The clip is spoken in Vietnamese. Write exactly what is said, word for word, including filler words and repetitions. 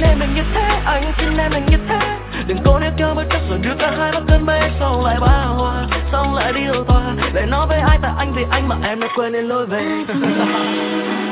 em đừng như thế, anh xin em đừng như thế. Đừng cố níu kéo bất chấp rồi đưa cả hai bắt cơn mê. Xong lại bá hoa, xong lại đi yêu tòa. Để nói với ai tại anh vì anh mà em đã quên nên lối về.